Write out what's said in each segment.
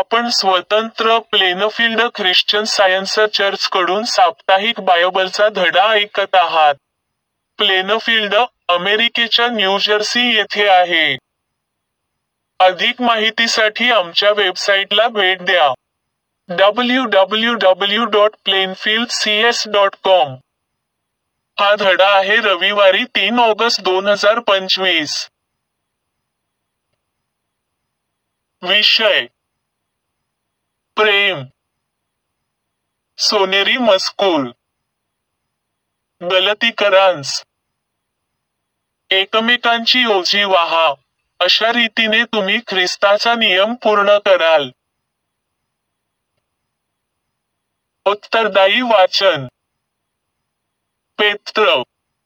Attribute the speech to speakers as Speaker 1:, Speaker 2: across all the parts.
Speaker 1: आपण स्वतंत्र Plainfield Christian science चर्चकडून साप्ताहिक बायबलचा धडा ऐकत आहात. प्लेनफील्ड, अमेरिकेच्या न्यूजर्सी येथे आहे. अधिक माहितीसाठी आमच्या वेबसाईटला भेट द्या. www.plainfieldcs.com. हा धडा आहे रविवारी 3 ऑगस्ट 2025. विषय: प्रेम. सोनेरी मजकूर. गलतीकरांस. एकमेकांची ओझी वाहा, अशा रीतीने तुम्ही ख्रिस्ताचा नियम पूर्ण कराल. उत्तरदायी वाचन. पेत्र.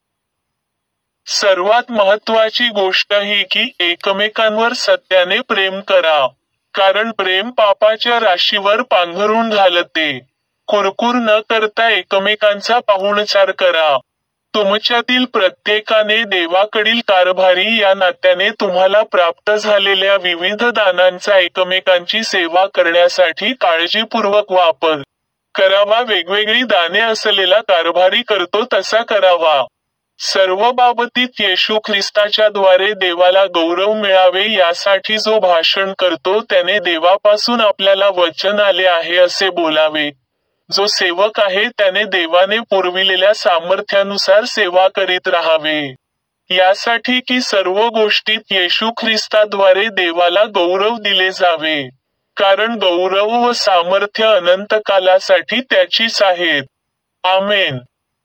Speaker 1: सर्वात महत्त्वाची गोष्ट ही की एकमेकांवर सत्याने प्रेम करा, कारण प्रेम पापाच्या राशीवर पांघरून घालते. कुरकुर न करता एकमेकांचा पाहुणचार करा. तुमच्यातील प्रत्येकाने देवाकडील कारभारी या नात्याने तुम्हाला प्राप्त झालेल्या विविध दानांचा एकमेकांची सेवा करण्यासाठी काळजीपूर्वक वापर करावा. वेगवेगळी दाने असलेला कारभारी करतो तसा करावा. सर्व बाबतीत येशू ख्रिस्ताच्या द्वारे देवाला गौरव मिळावे यासाठी जो भाषण करतो त्याने देवापासून आपल्याला वचन आले आहे असे बोलावे. जो सेवक आहे त्याने देवाने पुरविलेल्या सामर्थ्यानुसार सेवा करीत राहावे, यासाठी की सर्व गोष्टीत येशू ख्रिस्ताद्वारे देवाला गौरव दिले जावे, कारण गौरव व सामर्थ्य अनंत कालासाठी त्याचीच आहेत. आमेन.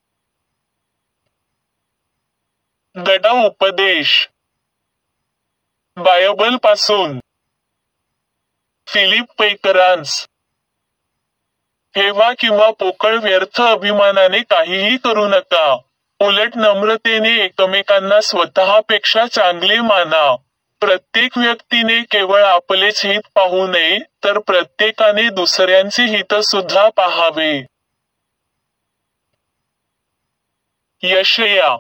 Speaker 1: धडा उपदेश. बायबलपासून. फिलिप्पीकरांस. हेवा किंवा पोकळ व्यर्थ अभिमानाने काहीही करू नका. उलट नम्रतेने एकमेकांना स्वतःपेक्षा चांगले माना. प्रत्येक व्यक्तीने केवळ आपलेच हित पाहू नये, तर प्रत्येकाने दुसऱ्यांचे हित सुद्धा पाहावे. यशया.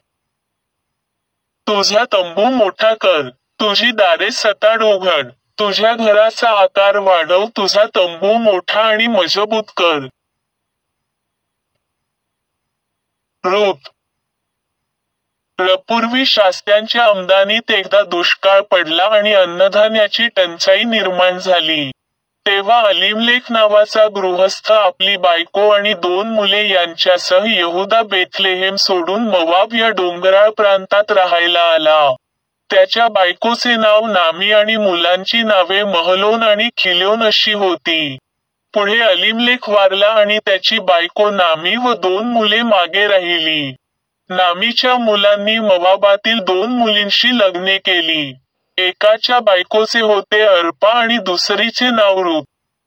Speaker 1: तुझा तंबू मोठा कर, तुझी दारे सताड उघड, तुझ्या घराचा आकार वाढव, तुझा तंबू मोठा आणि मजबूत कर. रूथ. पूर्वी शास्त्यांच्या आमदानीत एकदा दुष्काळ पडला आणि अन्नधान्याची टंचाई निर्माण झाली. तेव्हा अलीमलेख नावाचा गृहस्थ आपली बायको आणि 2 मुले यांच्यासह यहुदा बेथलेहेम सोडून मोवाब या डोंगराळ प्रांतात राहायला आला. त्याच्या बायकोचे नाव नामी आणि मुलांची नावे महलोन आणि खिल्योन अशी होती. पुढे अलीमलेख वारला आणि त्याची बायको नामी व 2 मुले मागे राहिली. नामीच्या मुलांनी मोवाबातील 2 मुलींशी लग्ने केली. एकाच्या बायकोचे होते अर्पा आणि दुसरीचे नाव रूथ.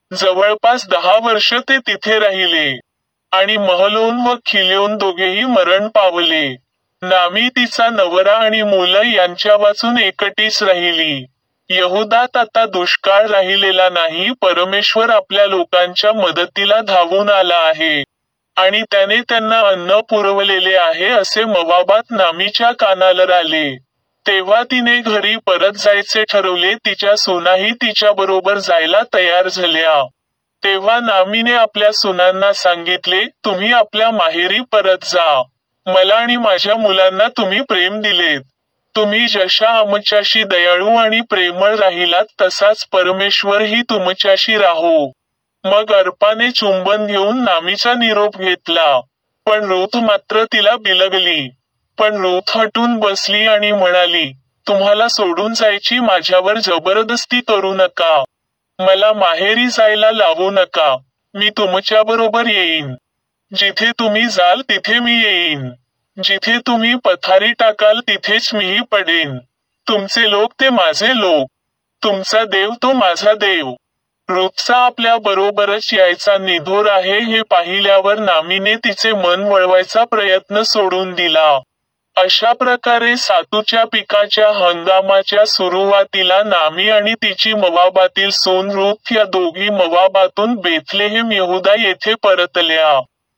Speaker 1: जवळपास 10 वर्ष ते तिथे राहिले, आणि महलोन व खिल्योन दोघेही मरण पावले. नामी तिचा नवरा आणि मुलं यांच्या वाचून एकटीच राहिली. यहुदात आता दुष्काळ राहिलेला नाही. परमेश्वर आपल्या लोकांच्या मदतीला धावून आला आहे, आणि त्याने त्यांना अन्न पुरवलेले आहे असे मोवाबात नामीच्या कानाला आले. तेव्हा तिने घरी परत जायचे ठरवले. तिच्या सुनाही तिच्याबरोबर जायला तयार झाल्या. तेव्हा नामीने आपल्या सुनांना सांगितले, तुम्ही आपल्या माहेरी परत जा. मला आणि माझ्या मुलांना तुम्ही प्रेम दिलेत. तुम्ही जशा आमच्याशी दयाळू आणि प्रेमळ राहिलात तसाच परमेश्वरही तुमच्याशी राहो. मग अर्पाने चुंबन घेऊन नामीचा निरोप घेतला, पण रूथ मात्र तिला बिलगली. पण रूथ हटून बसली आणि म्हणाली, तुम्हाला सोडून जायची माझ्यावर जबरदस्ती करू नका. मला माहेरी जायला लावू नका. मी तुमच्याबरोबर येईन. जिथे तुम्ही जाल तिथे मी येईन. जिथे तुम्ही पथारी टाकाल तिथेच मीही पडेन. तुमचे लोक ते माझे लोक, तुमचा देव तो माझा देव. रूथचा आपल्या बरोबरच यायचा निधोर आहे हे पाहिल्यावर नामीने तिचे मन वळवायचा प्रयत्न सोडून दिला. अशा प्रकारे सातूच्या पिकाच्या हंगामाच्या सुरुवातीला नामी आणि तिची मोवाबातील सून रूथ या दोघी मोवाबातून बेथलेहेम यहुदा येथे परतल्या.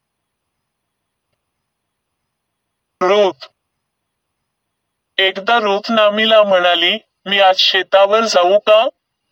Speaker 1: रूथ. एकदा रूथ नामीला म्हणाली, मी आज शेतावर जाऊ का?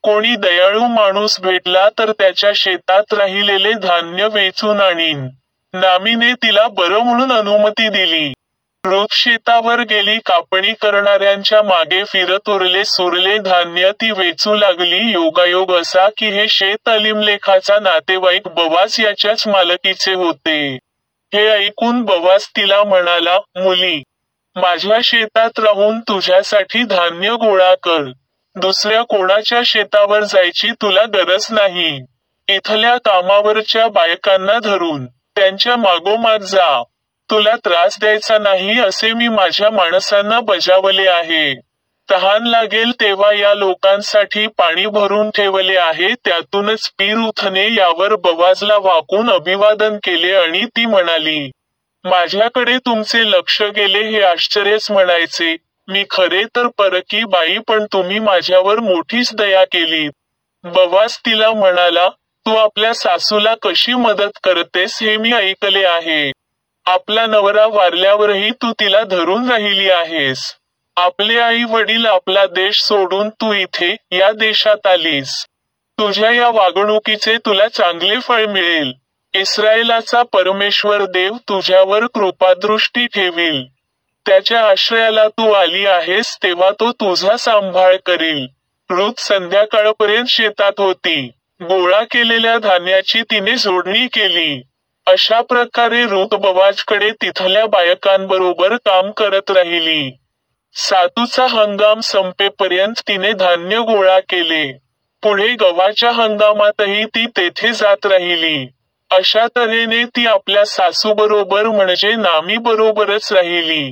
Speaker 1: कोणी दयाळू माणूस भेटला तर त्याच्या शेतात राहिलेले धान्य वेचून आणीन. नामीने तिला बरं म्हणून अनुमती दिली. रुथ शेतावर गेली. कापणी करणाऱ्यांच्या मागे फिरत उरले सुरले धान्य ती वेचू लागली. योगायोग असा की हे शेत अलीमलेखाचा नातेवाईक बोआज याच्याच मालकीचे होते. हे ऐकून बोआज तिला म्हणाला, मुली, माझ्या शेतात राहून तुझ्यासाठी धान्य गोळा कर. दुसऱ्या कोणाच्या शेतावर जायची तुला गरज नाही. इथल्या कामावरच्या बायकांना धरून त्यांच्या मागोमाग जा. तुला त्रास द्यायचा नाही असे मी माझ्या माणसांना बजावले आहे. तहान लागेल तेव्हा या लोकांसाठी पाणी भरून ठेवले आहे. त्यातूनच पी. रुथने यावर बोआजला वाकून अभिवादन केले आणि ती म्हणाली, माझ्याकडे तुमचे लक्ष गेले हे आश्चर्यच म्हणायचे. मी खरे तर परकी बाई पण तुम्ही माझ्यावर मोठीच दया केली. बोआज तिला म्हणाला, तू आपल्या सासूला कशी मदत करतेस हे मी ऐकले आहे. आपला नवरा वारल्यावरही तू तिला धरून राहिली आहेस. आपले आई वडील आपला देश सोडून तू इथे या देशात आलीस. तुझ्या या वागणुकीचे तुला चांगले फळ मिळेल. इस्रायलाचा परमेश्वर देव तुझ्यावर कृपादृष्टी ठेवील. त्याच्या आश्रयाला तू आली आहेस तेव्हा तो तुझा सांभाळ करील. रुथ संध्याकाळपर्यंत शेतात होती. गोळा केलेल्या धान्याची तिने जोडणी केली. अशा प्रकारे रुथ बोआजकडे तिथल्या बायकांबरोबर काम करत राहिली. सातूचा हंगाम संपेपर्यंत तिने धान्य गोळा केले. पुढे गव्हाच्या हंगामातही ती तेथे जात राहिली. अशा तऱ्हेने ती आपल्या सासूबरोबर म्हणजे नामी बरोबरच राहिली.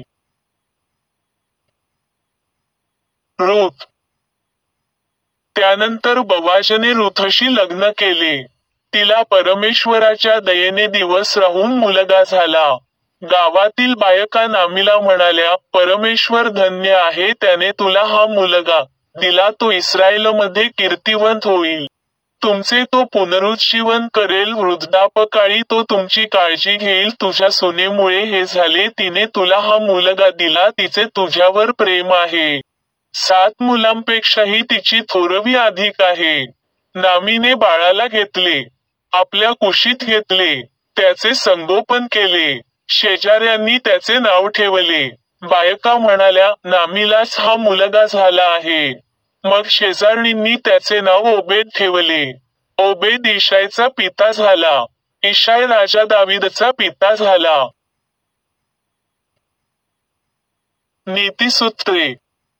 Speaker 1: रुथ. त्यानंतर बोआजने रुथशी लग्न केले. तिला परमेश्वराच्या दयेने दिवस राहून मुलगा झाला. गावातील बायका नामीला म्हणाल्या, परमेश्वर धन्य आहे त्याने तुला हा मुलगा दिला. तो इस्रायलमध्ये कीर्तिवंत होईल. तुमचे तो पुनरुज्जीवन करेल. वृद्धापकाळी तो तुमची काळजी घेईल. तुझ्या सुनेमुळे हे झाले. तिने तुला हा मुलगा दिला. तिचे तुझ्यावर प्रेम आहे. 7 मुलांपेक्षाही तिची थोरवी अधिक आहे. नामीने बाळाला घेतले. आपल्या कुशीत घेतले. त्याचे संगोपन केले. शेजाऱ्यांनी त्याचे नाव ठेवले. बायका म्हणाल्या, नामीलाच हा मुलगा झाला आहे. मग शेजारणींनी त्याचे नाव ओबेद ठेवले. ओबेद इशायचा पिता झाला. इशाय राजा दावीदचा पिता झाला. नीतिसूत्रे.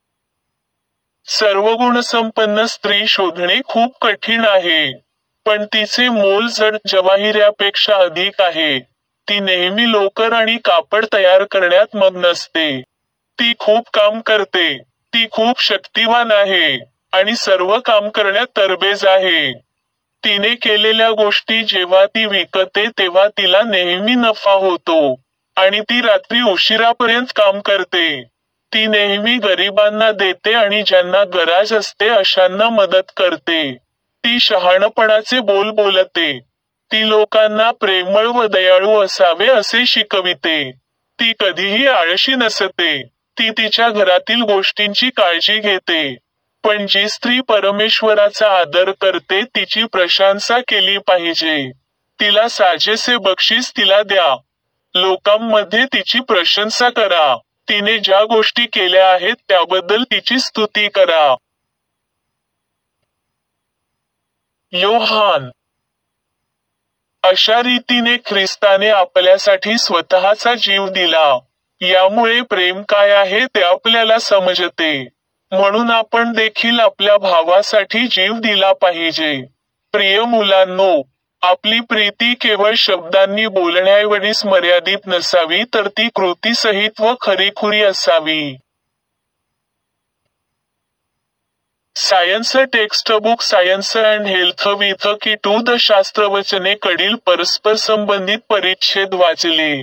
Speaker 1: सर्वगुणसंपन्न स्त्री शोधणे खूप कठीण आहे. पण तिचे मोल जड जवाहिऱ्यापेक्षा अधिक आहे. ती नेहमी लोकर आणि कापड तयार करण्यात मग्न असते. ती खूप काम करते. ती खूप शक्तिवान आहे आणि सर्व काम करण्यात तरबेज आहे. तिने केलेल्या गोष्टी जेव्हा ती विकते तेव्हा तिला नेहमी नफा होतो आणि ती रात्री उशिरापर्यंत काम करते. ती नेहमी गरिबांना देते आणि ज्यांना गरज असते अशांना मदत करते. ती शहाणपणाचे बोल बोलते. ती लोकांना प्रेमळ व दयाळू असावे असे शिकविते. ती कधीही आळशी नसते. ती तिच्या घरातील गोष्टींची काळजी घेते. पण जी स्त्री परमेश्वराचा आदर करते तिची प्रशंसा केली पाहिजे. तिला साजेसे बक्षीस तिला द्या. लोकांमध्ये तिची प्रशंसा करा. तिने ज्या गोष्टी केल्या आहेत त्याबद्दल तिची स्तुती करा. योहान. अशा रीतीने ख्रिस्ताने आपल्यासाठी स्वतःचा जीव दिला. यामुळे प्रेम काय आहे ते आपल्याला समजते. म्हणून आपण देखील आपल्या भावासाठी जीव दिला पाहिजे. प्रिय मुलांनो, आपली प्रीती केवळ शब्दांनी बोलण्याएवढीच मर्यादित नसावी तर ती कृतीसहित व खरीखुरी असावी. Science textbook science and health with key to the शास्त्रवचने कडील परस्पर संबंधित परिच्छेद वाचले.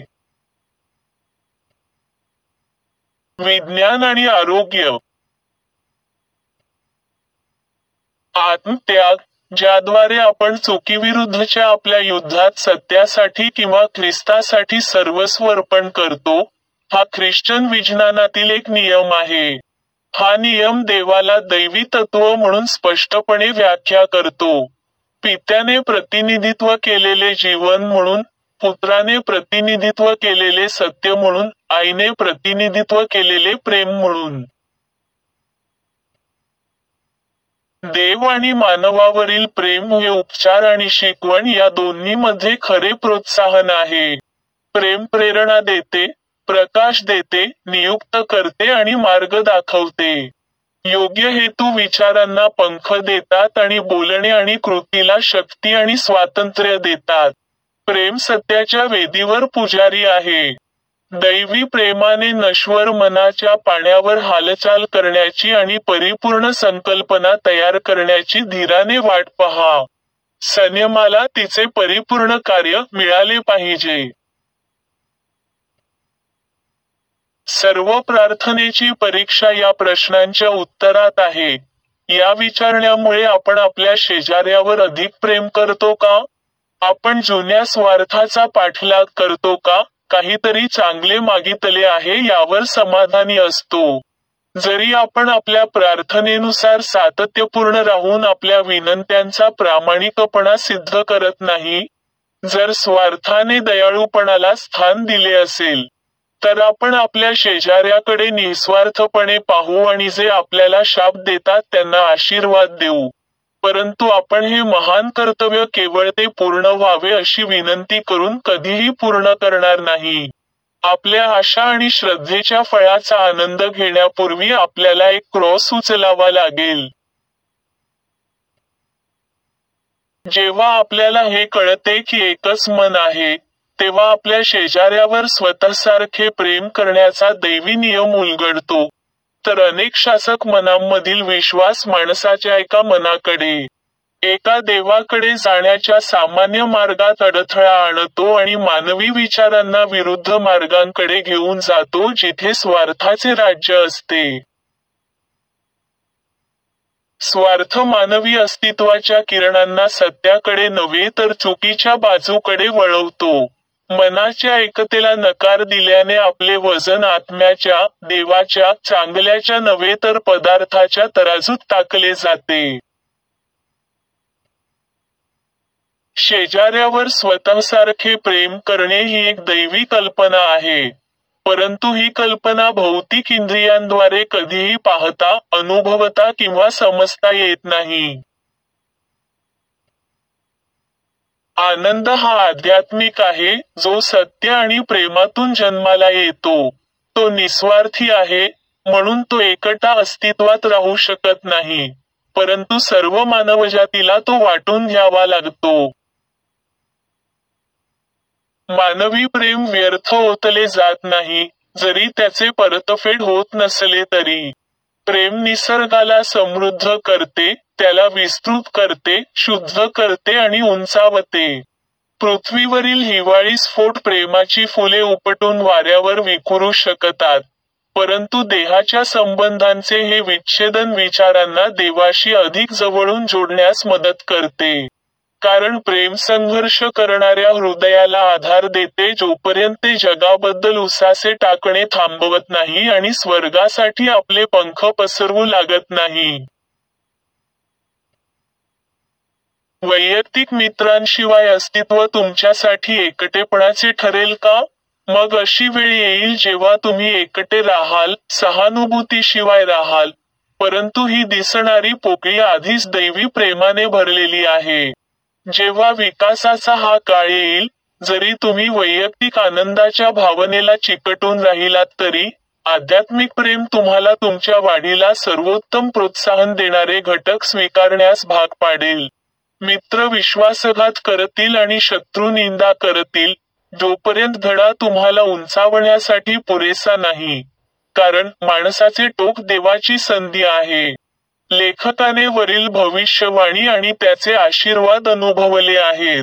Speaker 1: विज्ञान आणि आरोग्य. आत्मत्याग, ज्याद्वारे आपण चुकीविरुद्धच्या आपल्या युद्धात सत्यासाठी किंवा ख्रिस्तासाठी सर्वस्व अर्पण करतो, हा ख्रिश्चन विज्ञानातील एक नियम आहे. हा नियम देवाला दैवी तत्व म्हणून स्पष्टपणे व्याख्या करतो. पित्याने प्रतिनिधित्व केलेले जीवन म्हणून, पुत्राने प्रतिनिधित्व केलेले सत्य म्हणून, आईने प्रतिनिधित्व केलेले प्रेम म्हणून. देव आणि मानवावरील प्रेम हे उपचार आणि शिकवण या दोन्हीमध्ये खरे प्रोत्साहन आहे. प्रेम प्रेरणा देते, प्रकाश देते, नियुक्त करते आणि मार्ग दाखवते. योग्य हेतू विचारांना पंख देतात आणि बोलणे आणि कृतीला शक्ती आणि स्वातंत्र्य देतात. प्रेम सत्याच्या वेदीवर पुजारी आहे. दैवी प्रेमाने नश्वर मनाच्या पाण्यावर हालचाल करण्याची आणि परिपूर्ण संकल्पना तयार करण्याची धीराने वाट पहा. संयमाला तिचे परिपूर्ण कार्य मिळाले पाहिजे. सर्व प्रार्थनेची परीक्षा या प्रश्नांच्या उत्तरात आहे. या विचारण्यामुळे आपण आपल्या शेजाऱ्यावर अधिक प्रेम करतो का? आपण जुन्या स्वार्थाचा पाठलाग करतो का? काहीतरी चांगले मागितले आहे यावर समाधानी असतो. जरी आपण आपल्या प्रार्थनेनुसार सातत्यपूर्ण राहून आपल्या विनंत्यांचा प्रामाणिकपणा सिद्ध करत नाही, जर स्वार्थाने दयाळूपणाला स्थान दिले असेल, तर आपण आपल्या शेजाऱ्याकडे निस्वार्थपणे पाहू आणि जे आपल्याला शाप देतात त्यांना आशीर्वाद देऊ. परंतु आपण हे महान कर्तव्य केवळ ते पूर्ण व्हावे अशी विनंती करून कधीही पूर्ण करणार नाही. आपल्या आशा आणि श्रद्धेच्या फळाचा आनंद घेण्यापूर्वी आपल्याला एक क्रॉस उचलावा लागेल. जेव्हा आपल्याला हे कळते की एकच मन आहे, तेव्हा आपल्या शेजाऱ्यावर स्वतःसारखे प्रेम करण्याचा दैवी नियम उलगडतो. तर अनेक शासक मनांमधील विश्वास माणसाच्या एका मनाकडे, एका देवाकडे जाण्याच्या सामान्य मार्गात अडथळा आणतो आणि मानवी विचारांना विरुद्ध मार्गांकडे घेऊन जातो जिथे स्वार्थाचे राज्य असते. स्वार्थ मानवी अस्तित्वाच्या किरणांना सत्याकडे नव्हे तर चुकीच्या बाजूकडे वळवतो. मनाच्या एकतेला नकार दिल्याने आपले वजन आत्म्याच्या, देवाच्या, चांगल्याच्या नव्हे तर पदार्थाच्या तराजूत टाकले जाते. शेजाऱ्यावर स्वतःसारखे प्रेम करणे ही एक दैवी कल्पना आहे. परंतु ही कल्पना भौतिक इंद्रियांद्वारे कधीही पाहता, अनुभवता किंवा समजता येत नाही. आनंद हा आध्यात्मिक आहे, जो सत्य आणि प्रेमातून जन्माला येतो. तो निस्वार्थी आहे, म्हणून तो एकटा अस्तित्वात राहू शकत नाही. परंतु सर्व मानवजातीला तो वाटून घ्यावा लागतो. मानवी प्रेम व्यर्थ ओतले जात नाही, जरी त्याचे परतफेड होत नसले तरी. प्रेम निसर्गाला समृद्ध करते, त्याला विस्तृत करते, शुद्ध करते आणि उंचावते. पृथ्वीवरील हिवाळी स्फोट प्रेमाची फुले उपटून वाऱ्यावर विखुरू शकतात. परंतु देहाच्या संबंधांचे हे विच्छेदन विचारांना देवाशी अधिक जवळून जोडण्यास मदत करते. कारण प्रेम संघर्ष करणाऱ्या हृदयाला आधार देते जोपर्यंत ते जगाबद्दल उसासे टाकणे थांबवत नाही आणि स्वर्गासाठी आपले पंख पसरवू लागत नाही. वैयक्तिक मित्रांशिवाय अस्तित्व तुमच्यासाठी एकटेपणाचे ठरेल का? मग अशी वेळ येईल जेव्हा तुम्ही एकटे राहाल, सहानुभूतीशिवाय राहाल. परंतु ही दिसणारी पोकळी आधीच दैवी प्रेमाने भरलेली आहे. जेव्हा विकासाचा हा काळ येईल, जरी तुम्ही वैयक्तिक आनंदाच्या भावनेला चिकटून राहिलात तरी, आध्यात्मिक प्रेम तुम्हाला तुमच्या वाढीला सर्वोत्तम प्रोत्साहन देणारे घटक स्वीकारण्यास भाग पाडेल. मित्र विश्वासघात करतील आणि शत्रू निंदा करतील, जोपर्यंत धडा तुम्हाला उंचावण्यासाठी पुरेसा नाही. कारण माणसाचे टोक देवाची संधी आहे. लेखकाने वरील भविष्यवाणी आणि त्याचे आशीर्वाद अनुभवले आहेत.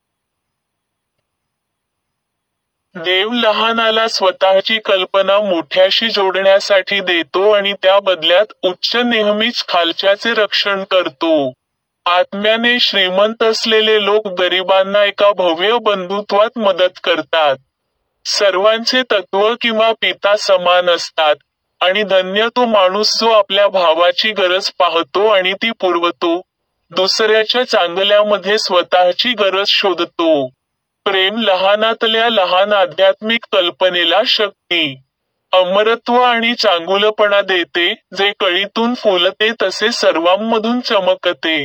Speaker 1: देव लहानाला स्वतःची कल्पना मोठ्याशी जोडण्यासाठी देतो आणि त्या बदल्यात उच्च नेहमीच खालच्याचे रक्षण करतो. आत्म्याने श्रीमंत असलेले लोक गरिबांना एका भव्य बंधुत्वात मदत करतात. सर्वांचे तत्व किंवा पिता समान असतात, आणि धन्य तो माणूस जो आपल्या भावाची गरज पाहतो आणि ती पुरवतो, दुसऱ्याच्या चांगल्यामध्ये स्वतःची गरज शोधतो. प्रेम लहानातल्या लहान आध्यात्मिक कल्पनेला शक्ती, अमरत्व आणि चांगुलपणा देते, जे कळीतून फुलते तसे सर्वांमधून चमकते.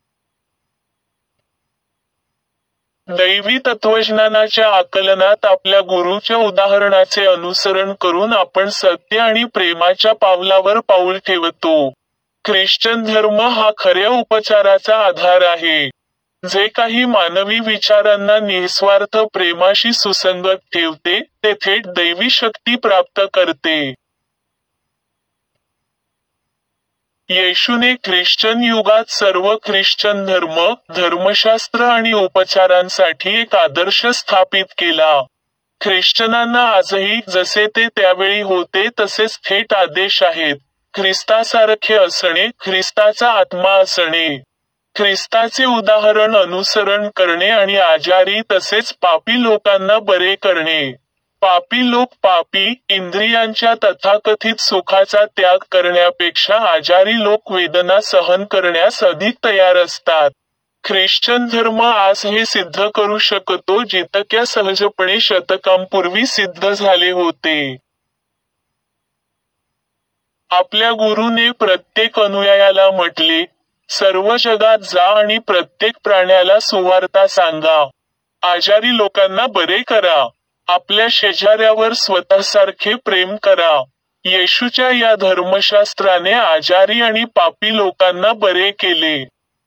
Speaker 1: दैवी तत्वज्ञानाच्या आकलनात आपल्या गुरूच्या उदाहरणाचे अनुसरण करून आपण सत्य आणि प्रेमाच्या पावलावर पाऊल ठेवतो. ख्रिश्चन धर्म हा खऱ्या उपचाराचा आधार आहे, जे काही मानवी विचारांना निस्वार्थ प्रेमाशी सुसंगत ठेवते, ते थेट दैवी शक्ती प्राप्त करते. येशूने ख्रिश्चन युगात सर्व ख्रिश्चन धर्म, धर्मशास्त्र आणि उपचारांसाठी एक आदर्श स्थापित केला. ख्रिश्चनांना आजही जसे ते त्यावेळी होते तसेच थेट आदेश आहेत. ख्रिस्तासारखे असणे, ख्रिस्ताचा आत्मा असणे, ख्रिस्ताचे उदाहरण अनुसरण करणे आणि आजारी तसेच पापी लोकांना बरे करणे. पापी लोक पापी, इंद्रियांच्या तथाकथित सुखाचा त्याग करण्यापेक्षा आजारी लोक वेदना सहन करण्यास अधिक तयार असतात. ख्रिश्चन धर्म आज हे सिद्ध करू शकतो जितक्या सहजपणे शतकांपूर्वी सिद्ध झाले होते. आपल्या गुरूने प्रत्येक अनुयायाला म्हटले, सर्व जगात जा आणि प्रत्येक प्राण्याला सुवार्ता सांगा. आजारी लोकांना बरे करा. आपल्या शेजाऱ्यावर स्वतःसारखे प्रेम करा. येशूच्या या धर्मशास्त्राने आजारी आणि पापी लोकांना बरे केले.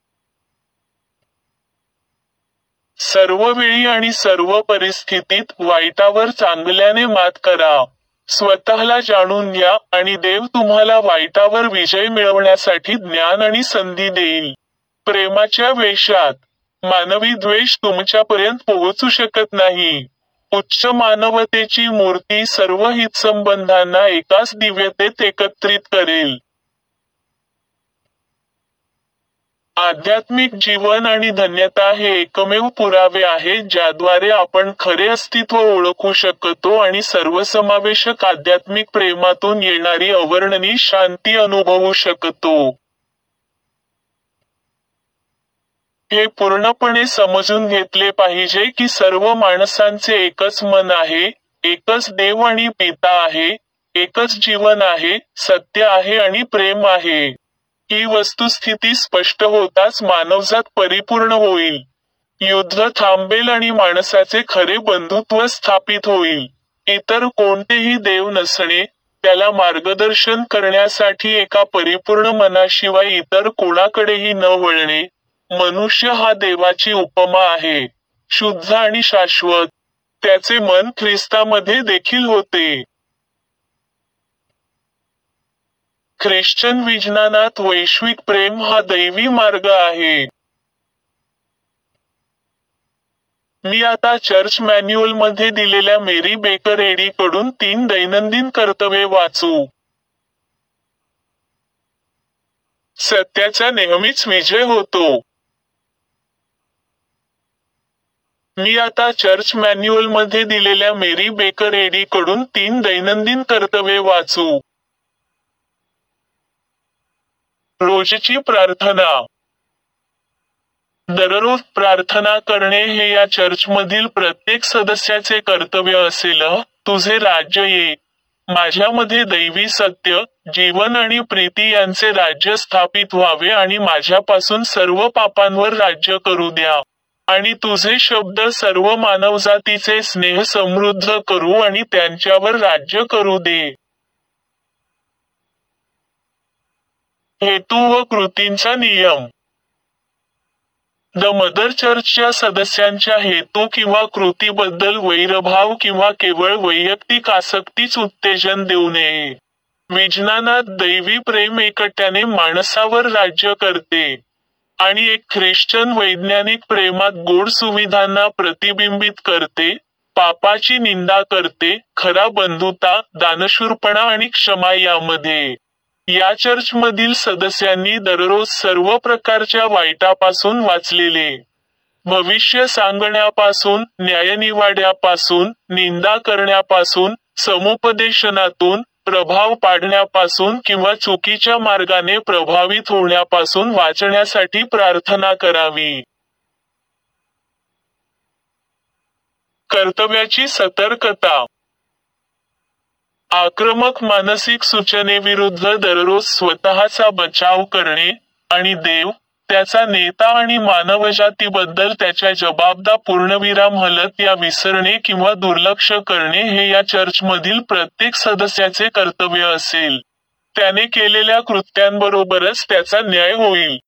Speaker 1: सर्व वेळी आणि सर्व परिस्थितीत वाईटावर चांगल्याने मात करा. स्वतःला जाणून घ्या आणि देव तुम्हाला वाईटावर विजय मिळवण्यासाठी ज्ञान आणि संधी देईल. प्रेमाच्या वेशात मानवी द्वेष तुमच्यापर्यंत पोहोचू शकत नाही. उच्च मानवतेची मूर्ती सर्व हितसंबंधांना एकाच दिव्यतेत एकत्रित करेल. आध्यात्मिक जीवन आणि धन्यता हे एकमेव पुरावे आहेत ज्याद्वारे आपण खरे अस्तित्व ओळखू शकतो आणि सर्वसमावेशक आध्यात्मिक प्रेमातून येणारी अवर्णनीय शांती अनुभवू शकतो. हे पूर्णपणे समजून घेतले पाहिजे की सर्व माणसांचे एकच मन आहे, एकच देव आणि पिता आहे, एकच जीवन आहे, सत्य आहे आणि प्रेम आहे. ही वस्तुस्थिती स्पष्ट होताच मानवजात परिपूर्ण होईल. युद्ध थांबेल आणि माणसाचे खरे बंधुत्व स्थापित होईल. इतर कोणतेही देव नसणे, त्याला मार्गदर्शन करण्यासाठी एका परिपूर्ण मनाशिवाय इतर कोणाकडेही न वळणे. मनुष्य हा देवाची उपमा आहे, शुद्ध आणि शाश्वत. त्याचे मन ख्रिस्तामध्ये देखील होते. ख्रिश्चन विज्ञानात वैश्विक प्रेम हा दैवी मार्ग आहे. मी आता चर्च मॅन्युअलमध्ये दिलेल्या मेरी बेकर एडी कडून 3 दैनंदिन कर्तव्ये वाचू. सत्याचा नेहमीच विजय होतो. मी आता चर्च मॅन्युअलमध्ये दिलेल्या मेरी बेकर एडी कडून 3 दैनंदिन कर्तव्ये वाचू. रोजची प्रार्थना. दररोज प्रार्थना करणे हे या चर्चमधील प्रत्येक सदस्याचे कर्तव्य असेल. तुझे राज्य ये. माझ्यामध्ये दैवी सत्य, जीवन आणि प्रीती यांचे राज्य स्थापित व्हावे आणि माझ्यापासून सर्व पापांवर राज्य करू द्या. आणि तुझे शब्द सर्व मानवजातीचे स्नेह समृद्ध करू आणि त्यांच्यावर राज्य करू दे. हेतू व कृतींचा नियम. द मदर चर्चच्या सदस्यांच्या हेतू किंवा कृतीबद्दल वैरभाव किंवा केवळ वैयक्तिक आसक्तीच उत्तेजन देऊ नये. विज्ञानात दैवी प्रेम एकट्याने माणसावर राज्य करते आणि एक ख्रिश्चन वैज्ञानिक प्रेमात गोड सुविधांना प्रतिबिंबित करते, पापाची निंदा करते, खरा बंधुता, दानशूरपणा आणि क्षमा यामध्ये. या चर्चमधील सदस्यांनी दररोज सर्व प्रकारच्या वाईटापासून वाचलेले, भविष्य सांगण्यापासून, न्यायनिवाड्यापासून, निंदा करण्यापासून, समुपदेशनातून, प्रभाव पाडण्यापासून किंवा चुकीच्या मार्गाने प्रभावित होण्यापासून वाचण्यासाठी प्रार्थना करावी. कर्तव्याची सतर्कता. आक्रमक मानसिक सूचनेविरुद्ध दररोज स्वतःचा बचाव करणे, आणि देव, त्याचा नेता आणि मानवजातीबद्दल त्याच्या जबाबदा पूर्णविराम हलत या विसरणे किंवा दुर्लक्ष करणे हे या चर्चमधील प्रत्येक सदस्याचे कर्तव्य असेल. त्याने केलेल्या कृत्यांबरोबरच त्याचा न्याय होईल.